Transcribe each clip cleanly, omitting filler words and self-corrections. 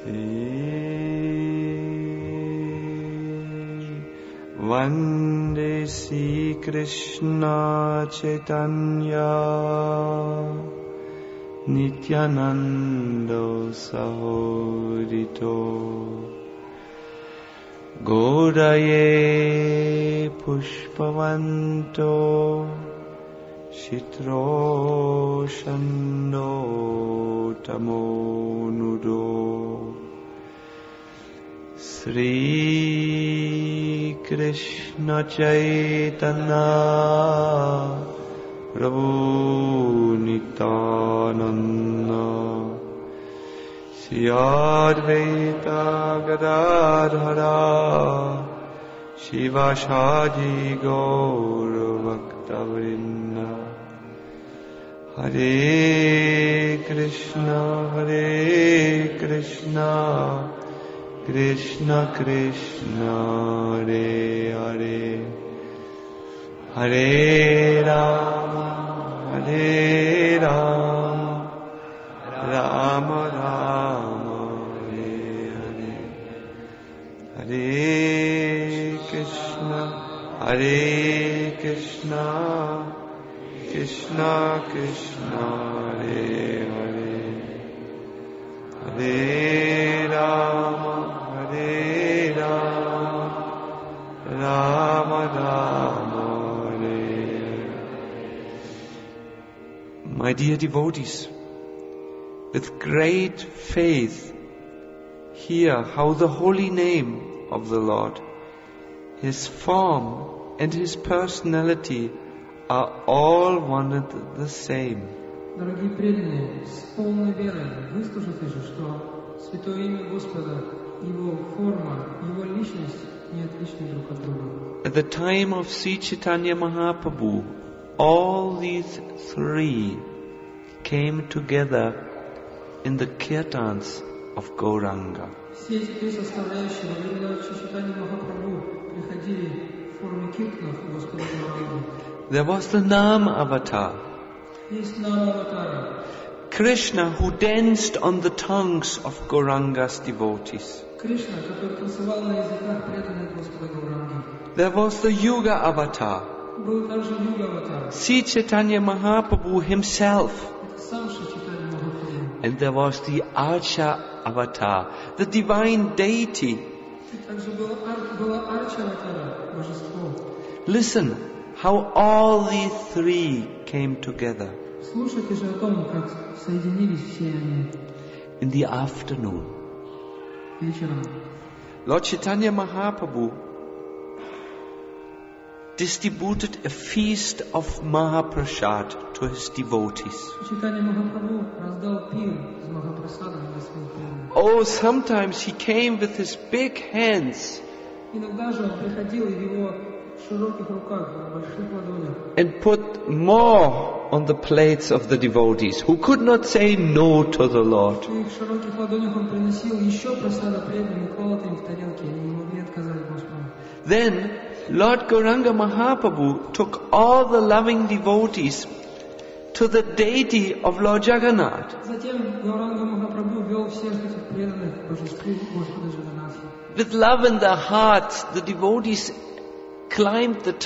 Vande Sri Krishna Chaitanya Nityananda Sahodito Godaye Pushpavanto Shitro Shando Tamo Nudo Sri Krishna Chaitanya Prabhu Nityananda Sri Advaita Gadadhara Shivasadi Gaura Bhaktavrinda Hare Krishna Krishna Krishna Hare Hare Hare Rama Rama Rama Hare Hare Hare Krishna Krishna Krishna Hare Hare Hare Rama Rama Rama Hare Hare. My dear devotees, with great faith, hear how the holy name of the Lord, His form and His personality are all one and the same. Дорогие преданные, с полной верой выслушайте же, что святое имя Господа, Его форма, Его личность не отличны друг от друга. At the time of Sri Chaitanya Mahaprabhu, all these three came together in the kirtans of Gauranga. Все эти три составляющие во времена Шри Чайтаньи Махапрабху приходили в форме киртанов Господа Гауранги. There was the Nam Avatar, Есть Нама Аватара, Krishna, who danced on the tongues of Gauranga's devotees. Кришна, который танцевал на языках преданных Господа Гауранги. There was the Yuga Avatar, Был также Юга Аватар. Sri Chaitanya Mahaprabhu himself. Это сам Шри Чайтанья Махапрабху. And there was the Archa Avatar, the divine deity. И также была Арча Аватара, божество. Listen how all these three came together Слушайте же о том, как соединились все они in the afternoon. вечером. Lord Chaitanya Mahaprabhu distributed a feast of Mahaprasad to his devotees. Чайтанья Махапрабху раздал пир с Махапрасадом для своих преданных. Oh, sometimes he came with his big hands Иногда же он приходил и в его широких руках, в больших ладонях, and put more on the plates of the devotees who could not say no to the Lord. и в широких ладонях он приносил еще просада преданным и клал им в тарелки, они не могли отказать Господу. Then Lord Gauranga Mahaprabhu took all the loving devotees to the deity of Lord Jagannath. Затем Гауранга Махапрабху вел всех этих преданных божеству Господа Джаганнатха. With love in their hearts, the devotees climbed the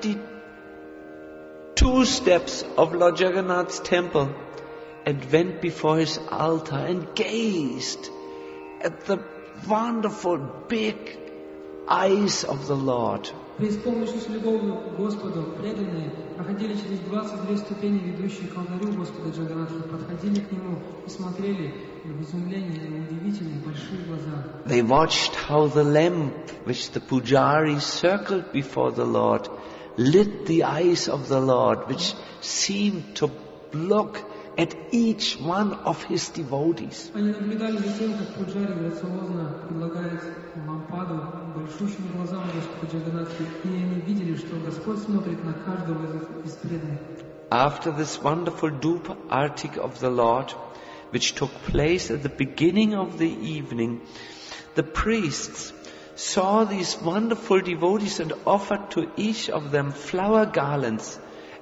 22 steps of Lord Jagannath's temple and went before his altar and gazed at the wonderful big eyes of the Lord. Преисполнившись любовью к Господу, преданные проходили через 22 ступени, ведущие к алтарю Господа Джаганнатха, подходили к Нему и смотрели в изумлении на удивительные большие глаза. They watched how the lamp which the pujari circled before the Lord lit the eyes of the Lord, which seemed to look at each one of his devotees. Они наблюдали за тем, как пуджари грациозно предлагает лампаду большущим глазам Господа Джаганнатхи, и они видели, что Господь смотрит на каждого из преданных. After this wonderful Dhupa Artik of the Lord, which took place at the beginning of the evening, the priests saw these wonderful devotees and offered to each of them flower garlands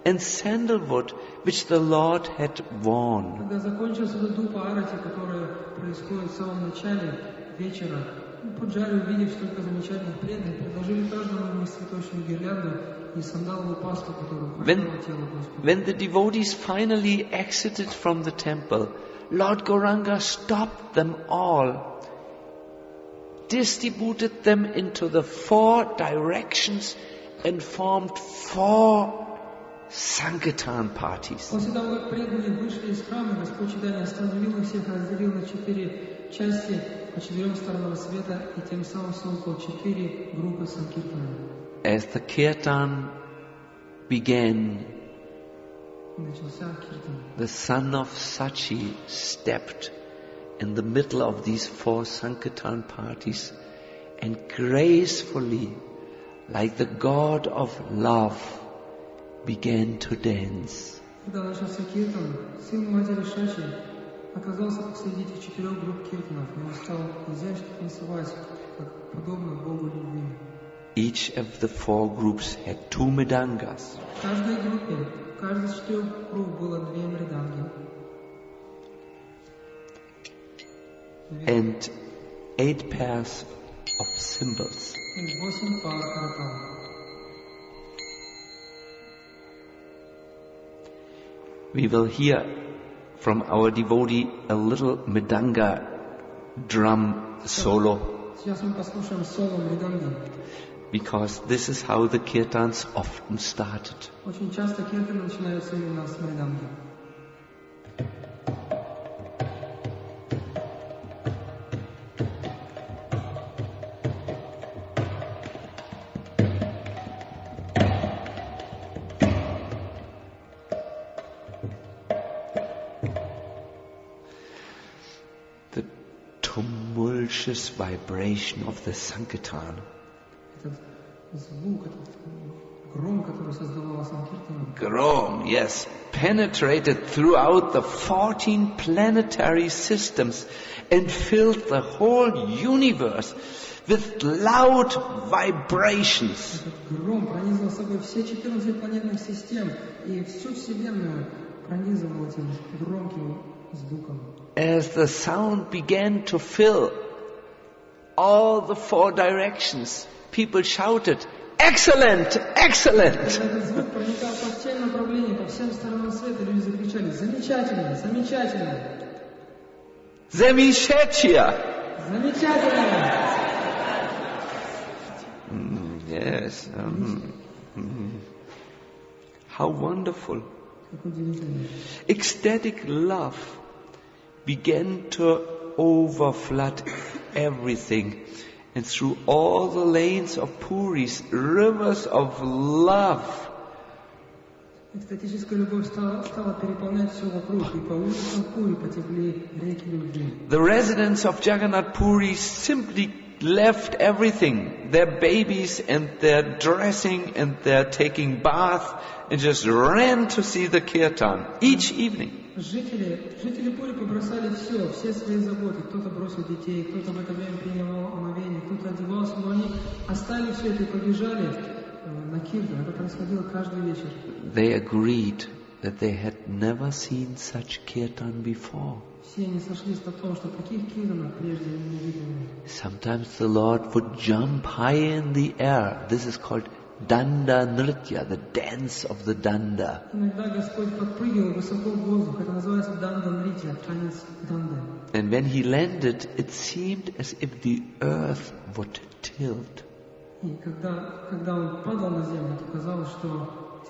and sandalwood which the Lord had worn. Когда закончился дух по Арате, которое происходит в самом начале вечера, поджари, увидев столько замечательных преданных, предложили каждому из них цветочную гирлянду и сандаловую пасту, которую украшало тело Господа. When the devotees finally exited from the temple, Lord Gauranga stopped them all, distributed them into the 4 directions and formed 4 Sankirtan parties. После того, как преданные вышли из храма, Господь Чайтанья остановил их всех, разделил на 4 части по 4 сторонам света и тем самым создал 4 группы санкиртана. As the kirtan began, Начался киртан. the son of Sachi stepped in the middle of these 4 Sankirtan parties and gracefully, like the God of love, began to dance. Когда начался киртан, сын матери Шачи оказался посреди этих 4 групп киртанов, и он стал изящно танцевать, как подобно Богу любви. Each of the 4 groups had 2 mridangas. В каждой группе, в каждой из 4 групп было 2 мриданги. And 8 pairs of cymbals. И 8 пар каратал. We will hear from our devotee a little mridanga drum solo, Сейчас мы послушаем соло мриданги. because this is how the kirtans often started. Очень часто киртаны начинаются именно с мриданги. The tumultuous vibration of the Sankirtan Этот звук, этот гром, который создавал санкиртан, Grom, yes, penetrated throughout the 14 planetary systems and filled the whole universe with loud vibrations. этот гром пронизывал собой все 14 планетных систем и всю Вселенную пронизывал этим громким звуком. As the sound began to fill all the 4 directions, people shouted, "Excellent! Excellent!" Когда этот звук проникал по всем направлениям, по всем сторонам света, люди закричали: «Замечательно! Замечательно! Zameshetia! Замечательно!» Yes. How wonderful. Как удивительно. Ecstatic love began to overflood everything. And through all the lanes of Puris, rivers of love. Экстатическая любовь стала переполнять все вокруг, и по улицам Пури потекли реки любви. The residents of Jagannath Puri simply left everything, their babies and their dressing and their taking bath, and just ran to see the kirtan each evening. Жители Пури побросали все свои заботы. Кто-то бросил детей, кто-то в это время принимал омовение, кто-то одевался, но они оставили все это и побежали на киртан. Это происходило каждый вечер. They agreed that they had never seen such kirtan before. Все они сошлись на том, что таких киртанов прежде не видели. Sometimes the Lord would jump high in the air. This is called Danda Nritya, the dance of the Danda. Иногда Господь подпрыгивал высоко в воздух. Это называется данда нритья, танец данды. And when he landed, it seemed as if the earth would tilt. И когда он падал на землю, то казалось, что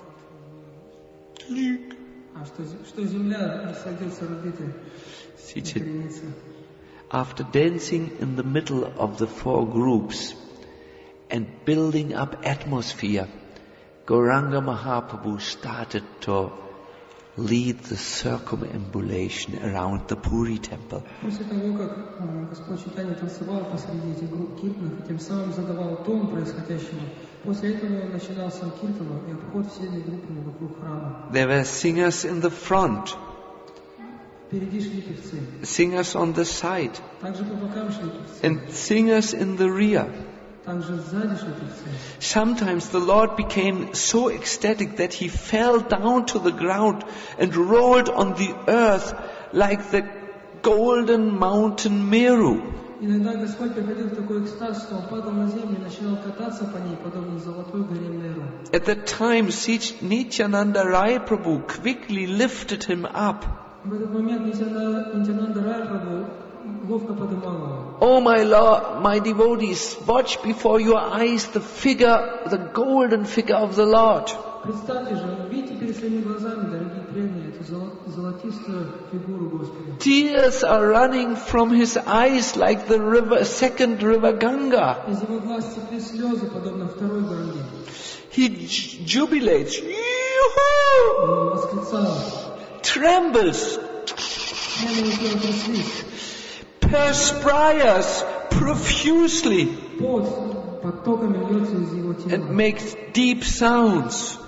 земля сойдется орбиты и накренится. After dancing in the middle of the 4 groups and building up atmosphere, Gauranga Mahaprabhu started to lead the circumambulation around the Puri temple. После того, как Господь Чайтанья танцевал посреди этих групп киртанов и тем самым задавал тон происходящему, после этого он начинал санкиртану и обход всеми группами вокруг храма. There were singers in the front, Впереди шли певцы, singers on the side, также по бокам шли певцы, and singers in the rear. также сзади шли певцы. Sometimes the Lord became so ecstatic that he fell down to the ground and rolled on the earth like the golden mountain Meru. Иногда Господь приходил в такой экстаз, что он падал на землю и начинал кататься по ней, подобно золотой горе Меру. At that time, Nityananda Rai Prabhu quickly lifted him up. В этот момент Нитянанда Рай Прабху ловко поднимал его. Oh my Lord, my devotees, watch before your eyes the golden figure of the Lord. Представьте же, видите перед своими глазами, дорогие преданные, эту золотистую фигуру Господа. Tears are running from his eyes like the second river Ganga. Из его глаз текли слезы, подобно второй Ганге. He jubilates, Он восклицал. trembles, Члены его тела тряслись. perspires profusely, Пот потоками льется из его тела. and makes deep sounds.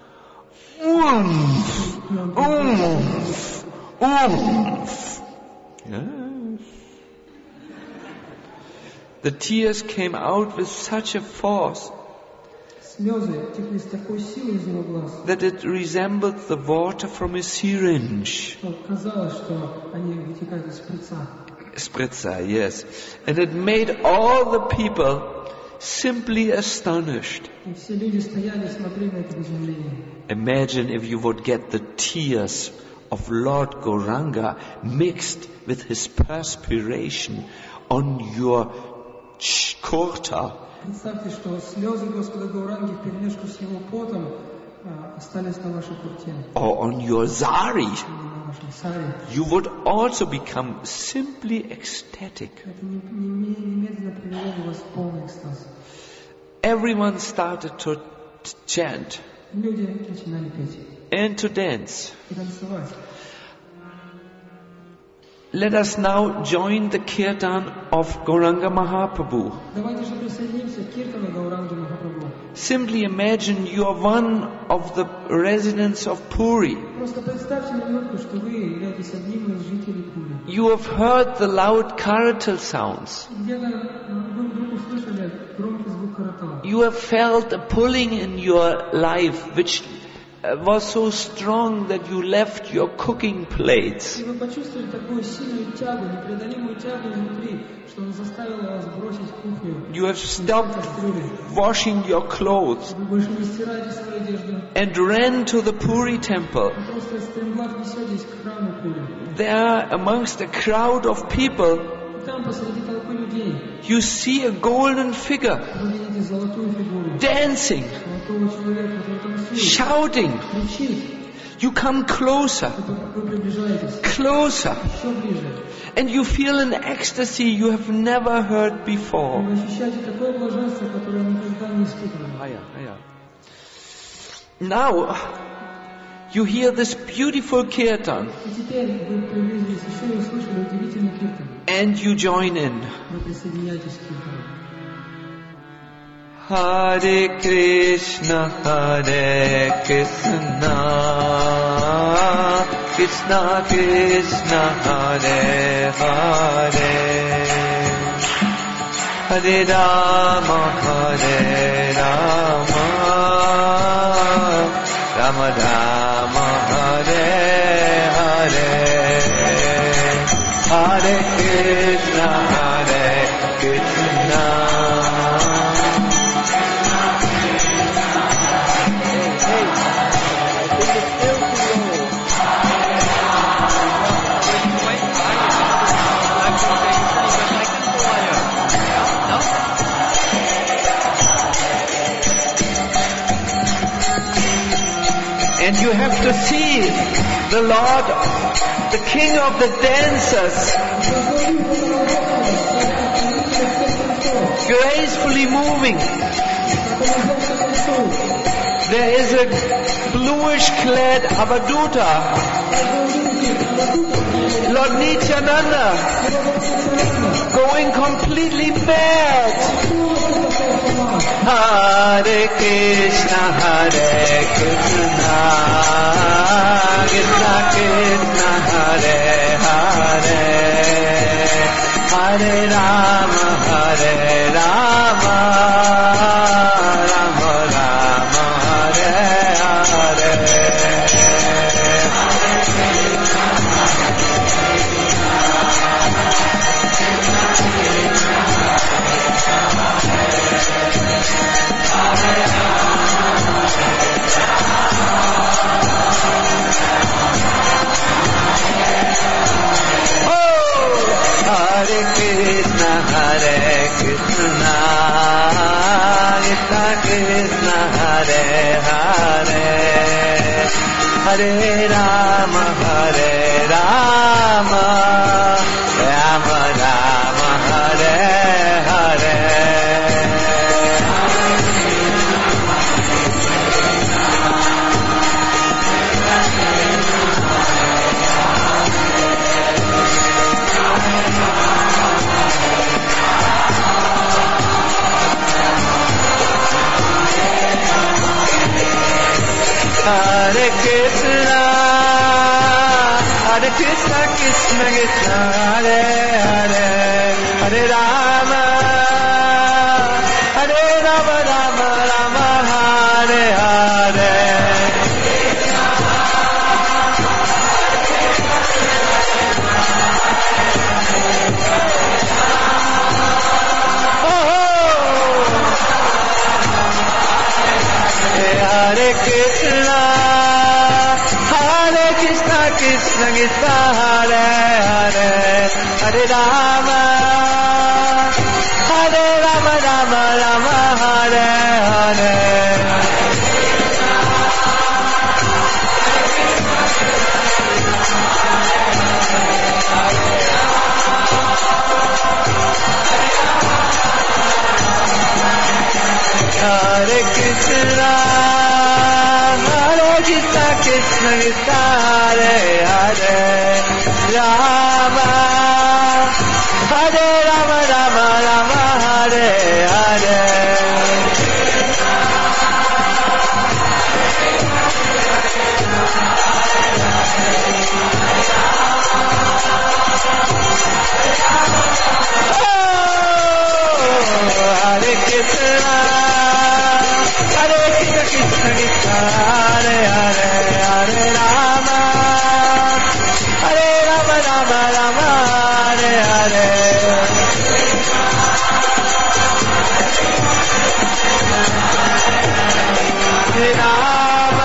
Oomph, oomph, oomph. Yes. The tears came out with such a force Слезы текли с такой силой из его глаз, that it resembled the water from a syringe. что казалось, что они вытекают из шприца. Spritzer, yes. And it made all the people simply astonished. И все люди стояли и смотрели на это в изумлении. Imagine if you would get the tears of Lord Gauranga mixed with his perspiration on your kurta. Представьте, что слезы Господа Гауранги вперемешку с его потом остались на вашей курте Or on your zari. или на вашем саре. You would also become simply ecstatic. Это немедленно привело бы вас в полный экстаз. Everyone started to chant Люди начинали петь and to dance. и танцевать. Let us now join the kirtan of Gauranga Mahaprabhu. Давайте же присоединимся к киртану Гауранги Махапрабху. Simply imagine you are one of the residents of Puri. Просто представьте на минутку, что вы являетесь одним из жителей Пури. You have heard the loud karatal sounds. Где-то вы вдруг услышали громкий звук каратала. You have felt a pulling in your life which was so strong that you left your cooking plates. И вы почувствовали такую сильную тягу, непреодолимую тягу изнутри, что она заставила вас бросить кухню. You have stopped washing your clothes Вы больше не стираете свою одежду. and ran to the Puri temple. Вы просто стремглав несетесь к храму Пури. There, amongst a crowd of people, И там посреди толпы людей you see a golden figure вы видите золотую фигуру. dancing, Золотого человека, который танцует, shouting. кричит. You come closer, Вы приближаетесь closer, еще ближе. and you feel an ecstasy you have never heard before. Вы ощущаете такое блаженство, которое никогда не испытывали. Now, you hear this beautiful kirtan, И теперь вы приблизились еще и услышали удивительный киртан. and you join in. Вы присоединяетесь к киртану. Hare Krishna, Krishna Krishna, Hare Hare, Hare Rama, Rama Rama, Hare Hare, Hare Krishna, Krishna. And you have to see the Lord, the King of the dancers, gracefully moving. There is a bluish clad Avaduta, Lord Nityananda, going completely mad. Hare Krishna, Krishna Krishna, Hare Hare, Hare Rama, Hare Rama, Rama Rama, Hare Hare. Hare Krishna, Krishna Krishna, Hare Hare, Hare Rama, Rama Rama, Hare Hare. Hare Krishna, Krishna Krishna, Hare Hare, Hare Rama, Rama Rama, Hare Hare. Hare Krishna, Krishna Krishna, Hare Hare, Hare Rama, Rama Rama, Hare Hare. Hare Krishna, Krishna Krishna, Hare Hare, Rama, Rama Rama, Hare Hare. Hare Krishna, Krishna Krishna, Hare Hare, Hare Rama, Rama Rama, Hare Hare. Hare Rama,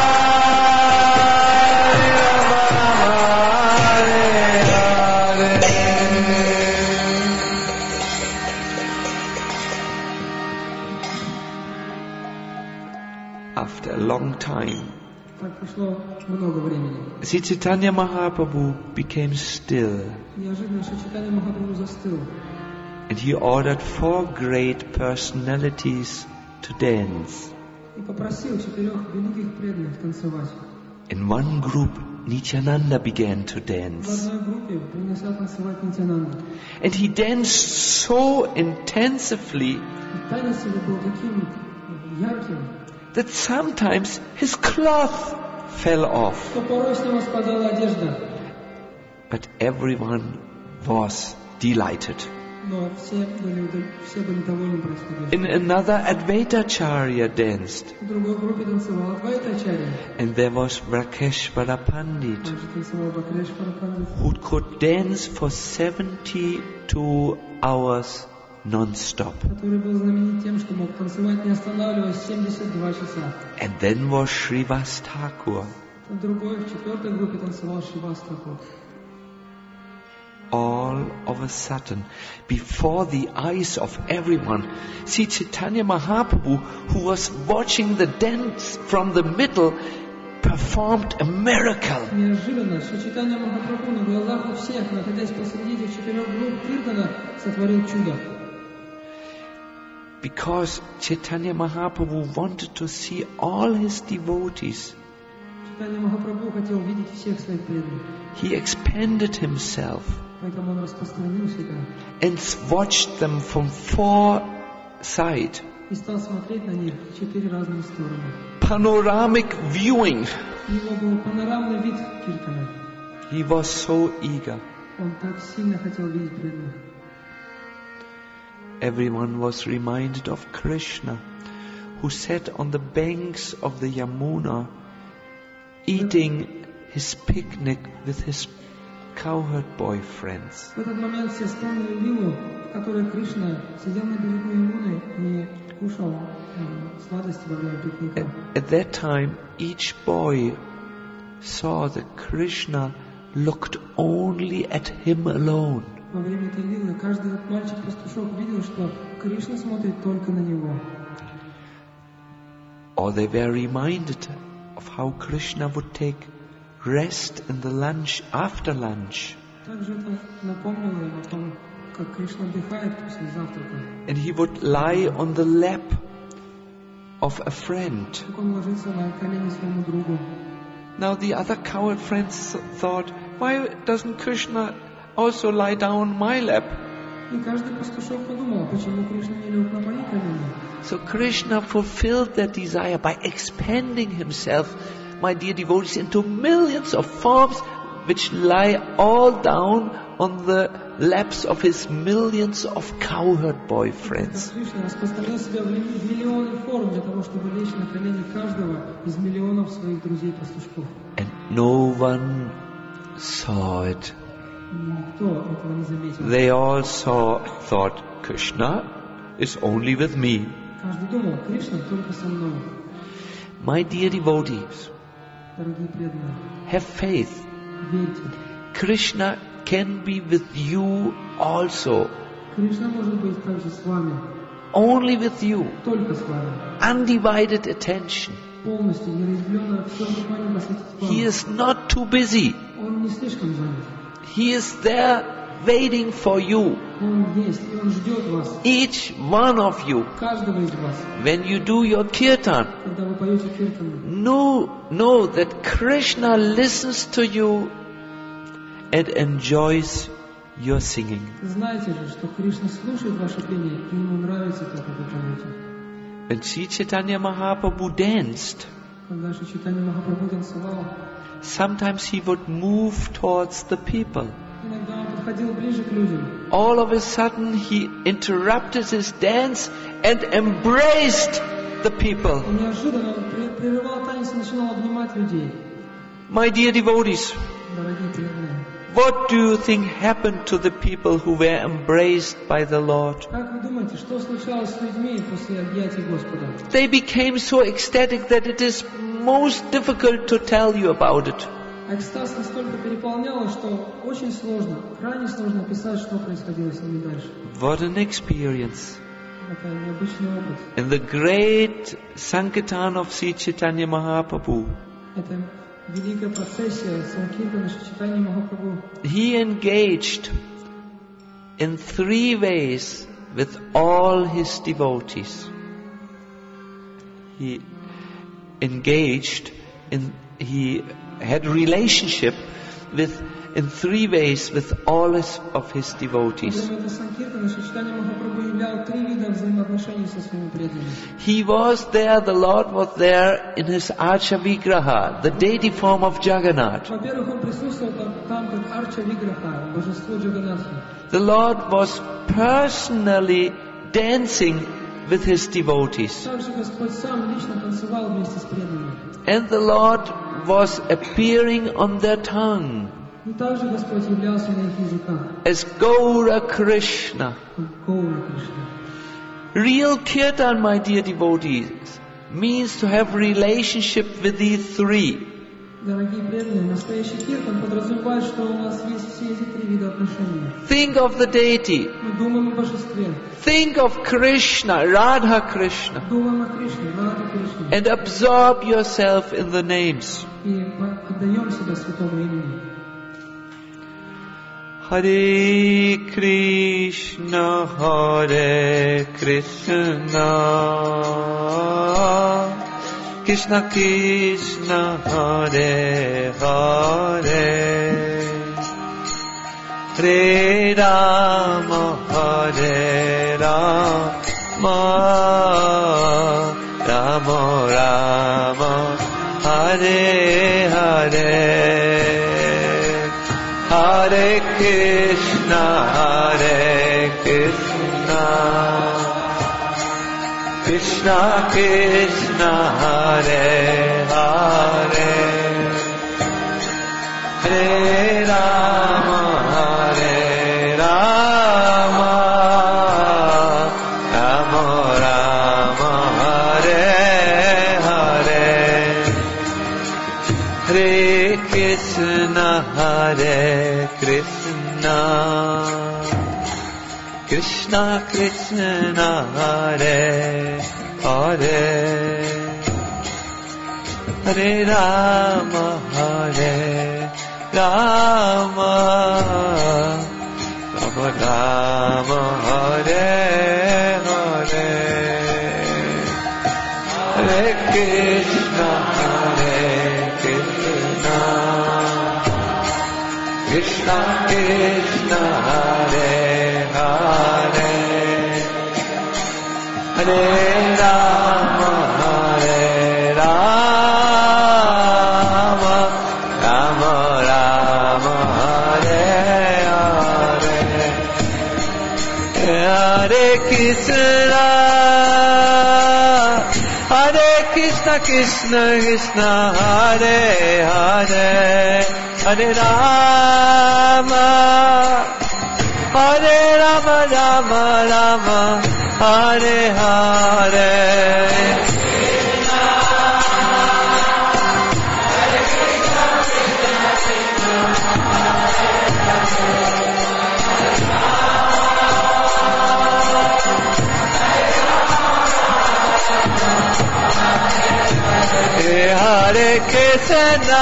After a long time, Так прошло много времени. Sri Chaitanya Mahaprabhu became still, Неожиданно Шри Чайтанья Махапрабху застыл. and he ordered 4 great personalities to dance. И попросил 4 великих преданных танцевать. In one group, Nityananda began to В dance. одной группе принялся танцевать Нитьянанда. And he danced so intensively И танец его был таким ярким, that sometimes his cloth fell off. что порой с него спадала одежда. But everyone was delighted. Но все были довольны происходящим. In another, Advaitacharya danced. В другой группе танцевал Адвайтачарья. And there was Rakeshvara Pandit, Также танцевал Бакрешвара Пандит, who could dance for 72 hours non-stop. который был знаменит тем, что мог танцевать, не останавливаясь, 72 часа. And then was Srivas Thakur. В другой, в 4-й группе танцевал Шривас Тхакур. All of a sudden, before the eyes of everyone, Sri Chaitanya Mahaprabhu, who was watching the dance from the middle, performed a miracle. Неожиданно Шри Чайтанья Махапрабху на глазах у всех, находясь посреди этих 4 групп Киртана, сотворил чудо. Because Chaitanya Mahaprabhu wanted to see all his devotees, Чайтанья Махапрабху хотел видеть всех своих преданных, he expanded himself поэтому он распространил себя and watched them from 4 sides. и стал смотреть на них в 4 разные стороны. Panoramic viewing. У него был панорамный вид Киртана. He was so eager. Он так сильно хотел видеть преданных. everyone was reminded of Krishna, who sat on the banks of the Yamuna, eating his picnic with his cowherd boyfriends. В этот момент все вспомнили Лилу, в которой Кришна сидел на берегу Ямуны и кушал сладости во время пикника. At that time, each boy saw that Krishna looked only at him alone. Во время этой лилы каждый мальчик-пастушок видел, что Кришна смотрит только на него. Or they were reminded of how Krishna would take rest in the lunch after lunch. Также это напомнило им о том, как Кришна отдыхает после завтрака. And he would lie on the lap of a friend. Как он ложится на колени своему другу. Now the other cowherd friends thought, why doesn't Krishna also lie down on my lap? И каждый пастушок подумал, почему Кришна не лег на мои колени. So Krishna fulfilled that desire by expanding himself, my dear devotees, into millions of forms which lie all down on the laps of his millions of cowherd boyfriends. Кришна распространил себя в миллионы форм для того, чтобы лечь на колени каждого из миллионов своих друзей-пастушков. And no one saw it. Никто этого не заметил. They all thought, Krishna is only with me. Каждый думал, Кришна только со мной. My dear devotees, Дорогие преданные, have faith. верьте. Krishna can be with you also. Кришна может быть также с вами. Only with you. Только с вами. Undivided attention. Полностью, неразделенно все внимание посвятить вам. He is not too busy. Он не слишком занят. He is there waiting for you. Он есть, и Он ждет вас. Each one of you. Каждого из вас. When you do your kirtan, Когда вы поете киртану, know that Krishna listens to you and enjoys your singing. знайте же, что Кришна слушает ваше пение, и Ему нравится то, как вы поете. When Sri Chaitanya Mahaprabhu danced, Когда Шри Чайтанья Махапрабху танцевал, sometimes he would move towards the people. иногда Он подходил ближе к людям. All of a sudden he interrupted his dance and embraced the people. И неожиданно Он прерывал танец и начинал обнимать людей. My dear devotees, Дорогие преданные, what do you think happened to the people who were embraced by the Lord? как вы думаете, что случалось с людьми после объятий Господа? They became so ecstatic that it is most difficult to tell you about it. Экстаз настолько переполняло, что очень сложно, крайне сложно описать, что происходило с ними дальше. What an experience. Это необычный опыт. In the great Sankirtan of Sri Chaitanya Mahaprabhu, Это великая процессия Санкиртана Шри Чайтаньи Махапрабху. he engaged in 3 ways with all his devotees. He had relationship in 3 ways with all of his devotees. Во время Санкиртана Шри Чайтанья Махапрабху являл 3 вида взаимоотношений со своими преданными. He was there, the Lord was there in his Archa Vigraha, the deity form of Jagannath. Во-первых, Он присутствовал там как Арча Виграха, божество Джаганатхи. The Lord was personally dancing with his devotees. Также Господь сам лично танцевал вместе с преданными. And the Lord was appearing on their tongue И также Господь являлся на их языках, as Gaura Krishna. как Гаура Кришна. Real kirtan, my dear devotees, means to have relationship with these 3. Дорогие преданные, настоящий киртан подразумевает, что у нас есть все эти 3 вида отношений. Think of the deity. Мы думаем о божестве, Think of Krishna, Radha Krishna, думаем о Кришне, Радха Кришне, and absorb yourself in the names. и отдаем себя святому имени. Hare Krishna, Krishna Krishna, Hare Hare, Hare Rama, Hare Rama, Rama Rama, Hare Hare, Hare Krishna, Hare Krishna, Krishna Krishna Hare Hare Hare Rama Hare Rama Rama Rama Hare Hare Hare Krishna Krishna Krishna Hare Hare Hare Rama Hare Rama Rama Rama Hare Hare Hare Krishna Krishna Krishna Hare Hare Hare Rama Hare Rama Rama Rama Hare Hare Hare Krishna Krishna Krishna Hare Hare Hare Rama Rama Rama Hare Hare Hare Krishna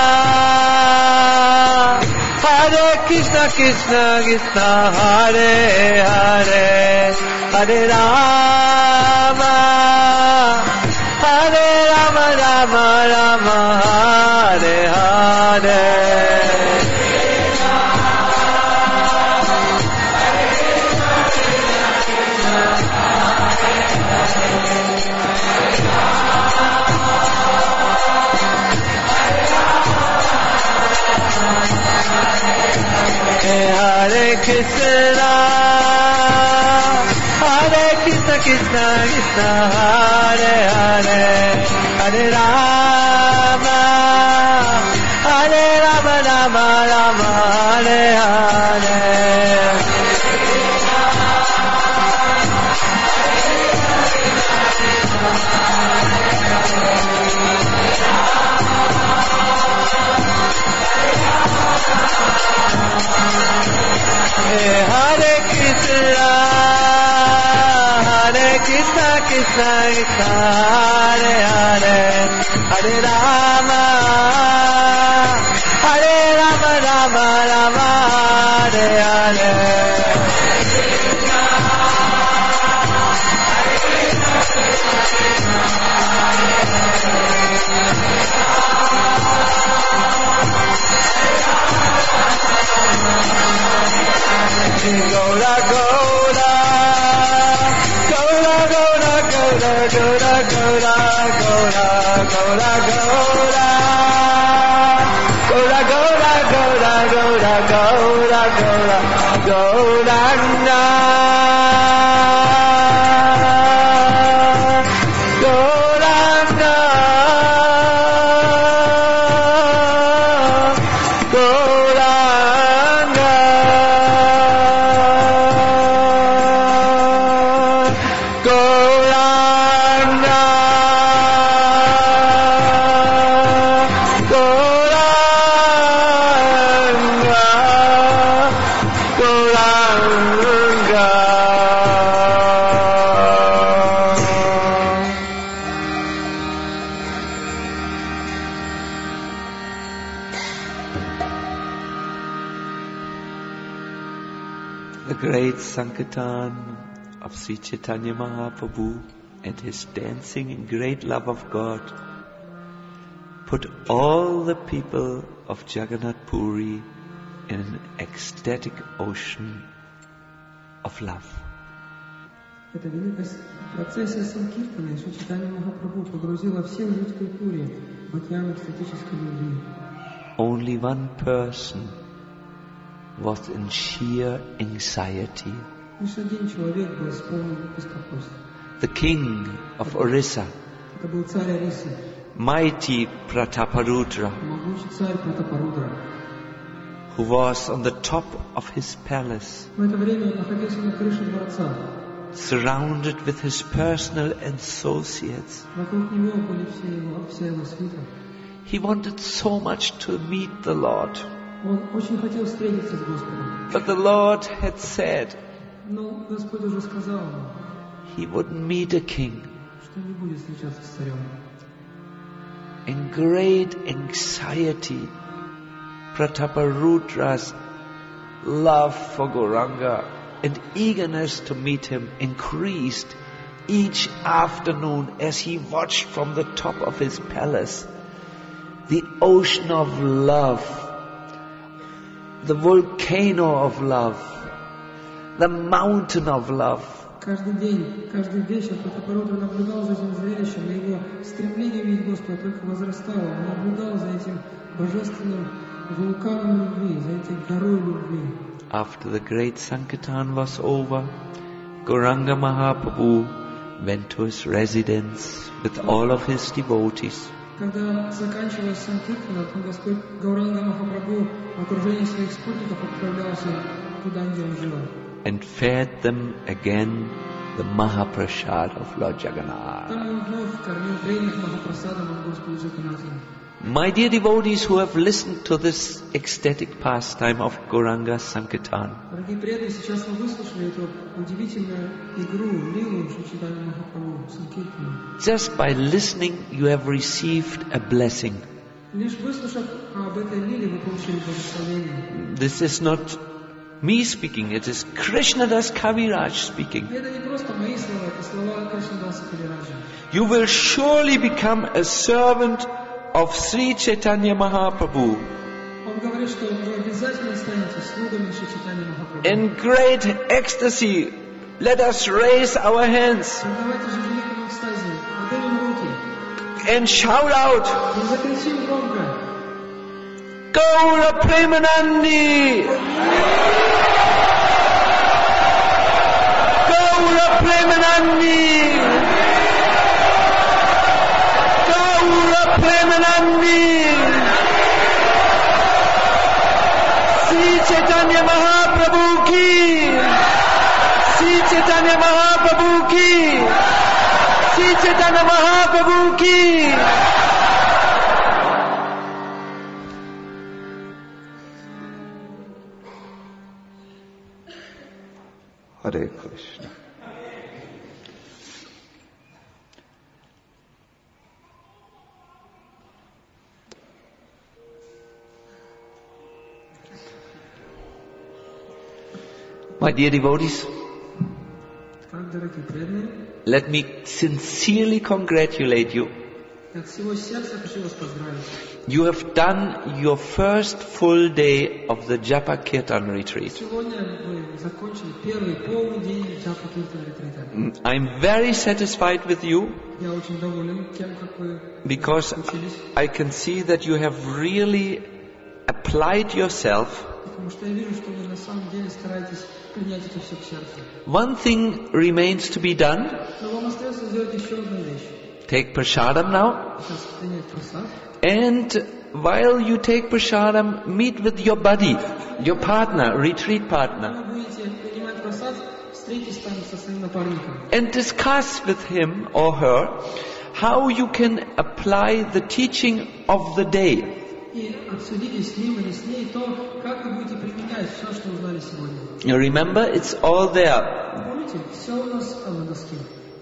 Krishna Krishna Hare Hare Hare Rama Rama Rama Hare Hare Hare Krishna Krishna Hare Hare Hare Rama Rama Rama Hare Hare Hare Krishna Krishna Hare Hare Hare Rama Rama Rama Hare Hare Gaura Gaura Gaura Gaura Gaura Gaura Gaura Gaura Gaura Gaura Gaura Gaura Gaura Gaura Gaura Gauranga Gauranga The great Sankirtan of Sri Chaitanya Mahaprabhu and his dancing in great love of God put all the people of Jagannath Puri in an ecstatic ocean of love. Эта процессия Санкиртана Шри Чайтанья Махапрабху погрузила всех жителей Пури в океан экстатической любви. Only one person was in sheer anxiety. Лишь один человек был исполнен беспокойством. the king of Orissa, Это был царь Арисы, mighty Prataparudra, могучий царь Пратапарудра. who was on the top of his palace, В это время он находился на крыше дворца. surrounded with his personal associates. Вокруг него были вся его свита. He wanted so much to meet the Lord. Он очень хотел встретиться с Господом. But the Lord had said Но Господь уже сказал ему, he wouldn't meet a king. что не будет встречаться с царем. In great anxiety, Prataparudra's love for Gauranga and eagerness to meet him increased each afternoon as he watched from the top of his palace the ocean of love, the volcano of love, the mountain of love. Каждый день, каждый вечер Пратапарудра наблюдал за этим зрелищем, и его стремление видеть Господа только возрастало. Он наблюдал за этим божественным вулканом любви, за этой горой любви. After the great Sankirtan was over, Gauranga Mahaprabhu went to his residence with all of his devotees. Когда заканчивалась Санкиртана, то Господь Гауранга Махапрабху в окружении своих спутников отправлялся туда, где он жил. And fed them again the Mahaprasad of Lord Jagannath. Там он вновь кормил преданных Махапрасадом от Господа Джаганнатха. My dear devotees who have listened to this ecstatic pastime of Gauranga Sankirtan, Дорогие преданные, сейчас вы выслушали эту удивительную игру, лилу Шри-Чайтанья Махапрабху, Санкиртану. just by listening you have received a blessing. Лишь выслушав об этой лиле, вы получили благословение. This is not me speaking, it is Krishnadas Kaviraj speaking. Это не просто мои слова, это слова Кришнадаса Кавираджа. You will surely become a servant of Sri Chaitanya Mahaprabhu. Он говорит, что вы обязательно станете слугами Шри-Чайтаньи Махапрабху. In great ecstasy, let us raise our hands Давайте же в великом экстазе поднимем руки and shout out, и закричим громко: Gaura Premanandi! Gaura Premanandi! Gaura Premanandi! Sri Chaitanya Mahaprabhu ki! Sri Chaitanya Mahaprabhu ki! Sri Chaitanya Mahaprabhu ki! Hare Krishna. My dear devotees, Так, дорогие преданные, let me sincerely congratulate you. я от всего сердца хочу вас поздравить. You have done your first full day of the Japa Kirtan retreat. Сегодня вы закончили первый полный день Джапа Киртана ретрита. I'm very satisfied with you Я очень доволен тем, как вы because учились, I can see that you have really applied yourself. потому что я вижу, что вы на самом деле стараетесь принять это все к сердцу. One thing remains to be done. Но вам остается сделать еще одну вещь. Take prasadam now. Сейчас принять просад. And while you take prasadam, meet with your buddy, your partner, retreat partner, Когда вы будете принимать просад, встретитесь там со своим напарником. and discuss with him or her how you can apply the teaching of the day. И обсудите с ним или с ней то, как вы будете применять все, что узнали сегодня. You remember, it's all there. Помните, все у нас на доске.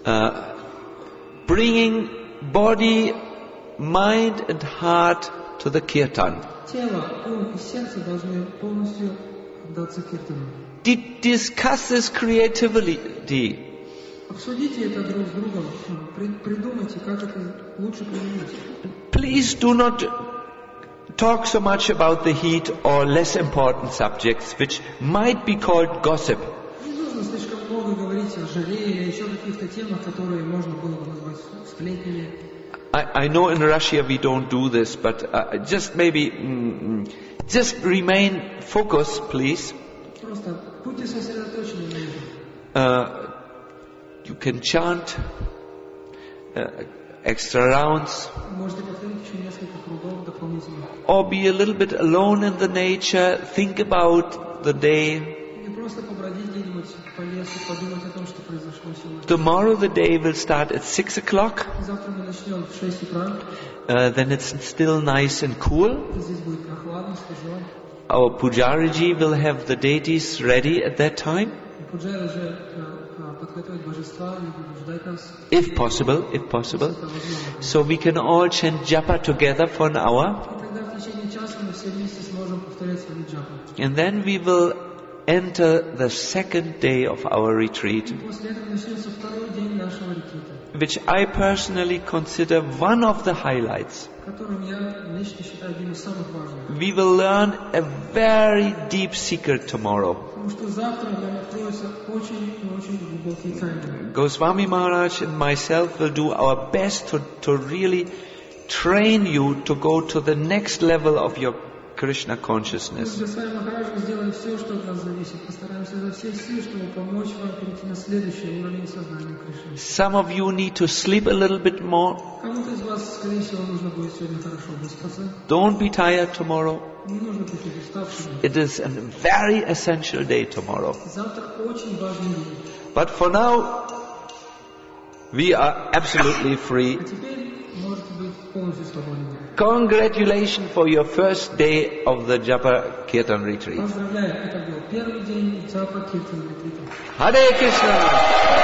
Bringing body, mind and heart to the kirtan. Тело, ум и сердце должны полностью отдаться киртану. Discuss this creativity. Обсудите это друг с другом, придумайте, как это лучше применить. Please do not talk so much about the heat or less important subjects which might be called gossip. Не нужно слишком много говорить о жаре или еще каких-то темах, которые можно было бы назвать сплетнями. I know in Russia we don't do this, but just maybe, just remain focused, please. Просто будьте сосредоточены на этом. You can chant extra rounds, Можете повторить еще несколько кругов дополнительно. or be a little bit alone in the nature, think about the day. И просто побродить где-нибудь по лесу, подумать о том, что произошло сегодня. Tomorrow the day will start at 6 o'clock. Завтра мы начнем в 6 утра. Then it's still nice and cool. Здесь будет прохладно, свежо. Our Pujariji will have the deities ready at that time, И Пуджари уже подготовить божества и будут ждать нас. if possible. Это возможно. So we can all chant japa together for an hour. И тогда в течение часа мы все вместе сможем повторять свою джапу. And then we will enter the second day of our retreat, И после этого начнется второй день нашего ретрита, which I personally consider one of the highlights. которым я лично считаю одним из самых важных. We will learn a very deep secret tomorrow. Потому что завтра нам откроются очень и очень глубокие тайны. Goswami Maharaj and myself will do our best to really train you to go to the next level of your Krishna Мы consciousness. с Госвами Махараджем сделали все, что от нас зависит. Постараемся изо всех сил, чтобы помочь вам перейти на следующий уровень сознания Кришны. Some of you need to sleep a little bit more. Кому-то из вас, скорее всего, нужно будет сегодня хорошо выспаться. Don't be tired tomorrow. Не нужно приходить уставшими. It is a very essential day tomorrow. Завтра очень важный день. But for now, we are absolutely free. А теперь можете быть полностью свободными. Congratulations for your first day of the Japa Kirtan retreat. Поздравляю, это был первый день Джапа Киртан ретрита. Hare Krishna!